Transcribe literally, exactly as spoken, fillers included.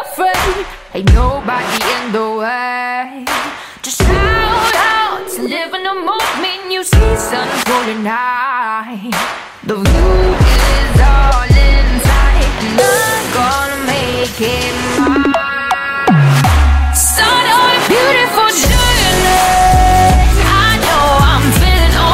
afraid, ain't nobody in the way. Just shout out to live in the moment. You see sun's golden high. The view is all in sight, and I'm gonna make it mine.